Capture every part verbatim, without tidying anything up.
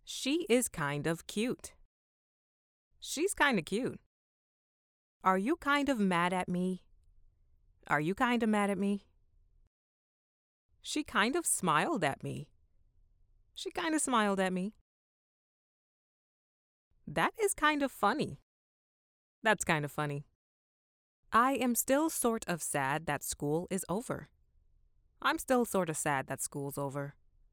She is kind of cute. She's kind of cute. Are you kind of mad at me? Are you kind of mad at me? She kind of smiled at me. She kind of smiled at me. That is kind of funny. That's kind of funny. I am still sort of sad that school is over. I'm still sort of sad that school's over.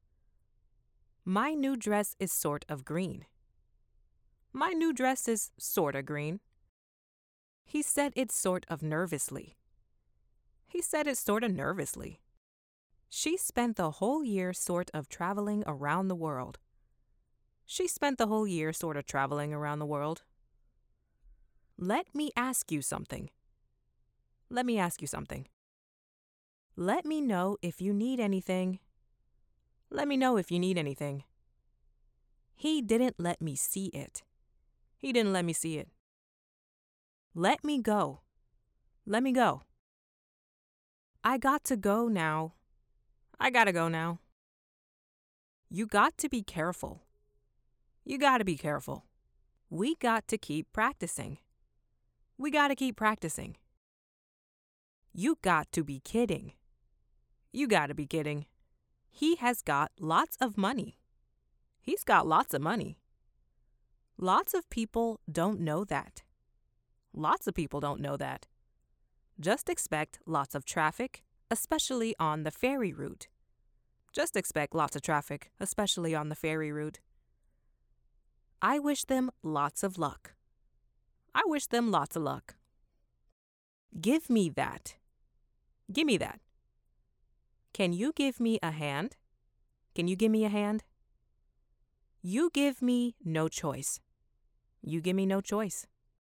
My new dress is sort of green. My new dress is sort of green. He said it sort of nervously. He said it sort of nervously. She spent the whole year sort of traveling around the world. She spent the whole year sort of traveling around the world. Let me ask you something. Let me ask you something. Let me know if you need anything. Let me know if you need anything. He didn't let me see it. He didn't let me see it. Let me go. Let me go. I got to go now. I gotta go now. You got to be careful. You gotta be careful. We got to keep practicing. We gotta keep practicing. You got to be kidding. You gotta be kidding. He has got lots of money. He's got lots of money. Lots of people don't know that. Lots of people don't know that. Just expect lots of traffic, especially on the ferry route. Just expect lots of traffic, especially on the ferry route. I wish them lots of luck. I wish them lots of luck. Give me that. Give me that. Can you give me a hand? Can you give me a hand? You give me no choice. You give me no choice.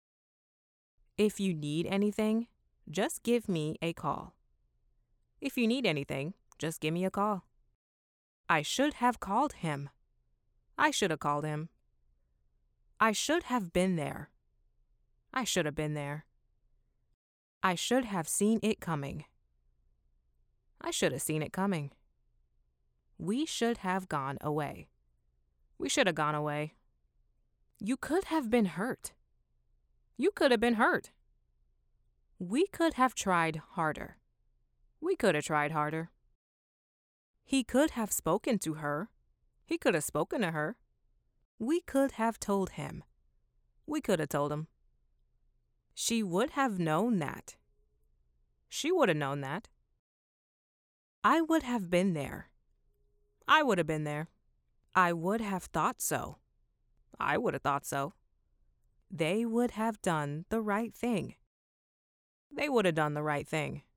If you need anything, just give me a call. If you need anything, just give me a call. I should have called him. I should have called him. I should have been there. I should have been there. I should have seen it coming. I should have seen it coming. We should have gone away. We should have gone away. You could have been hurt. You could have been hurt. We could have tried harder. We could have tried harder. He could have spoken to her. He could have spoken to her. We could have told him. We could have told him. She would have known that. She would have known that. I would have been there. I would have been there. I would have thought so. I would have thought so. They would have done the right thing. They would have done the right thing.